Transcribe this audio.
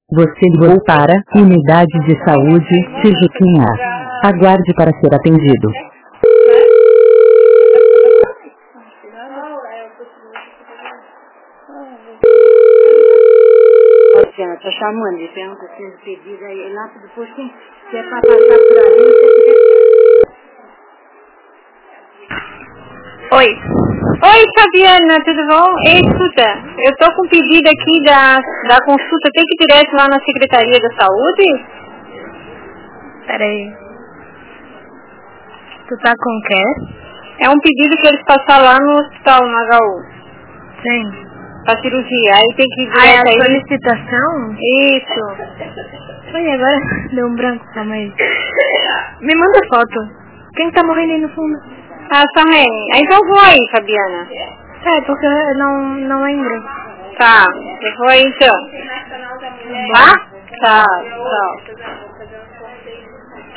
Você ligou para Unidade de Saúde Tijuquinha. Aguarde para ser atendido. Luciana, tô chamando, ele pergunta se o pedido aí lá pro postinho, se é pra passar por ali, você quiser. Oi. Oi, Fabiana, tudo bom? Ei, escuta, eu tô com um pedido aqui da consulta, tem que ir direto lá na Secretaria da Saúde? Peraí. Tu tá com o quê? É um pedido que eles passaram lá no hospital, no HU. Sim. Pra cirurgia, aí tem que ir Ah, é direto a aí. solicitação? Isso. Oi, agora deu um branco, calma aí. Me manda foto. Quem tá morrendo aí no fundo? Ah, Samene. Então vou aí, Fabiana. É, porque eu não lembro. Tá, eu vou aí então. Tá? Tá, tchau.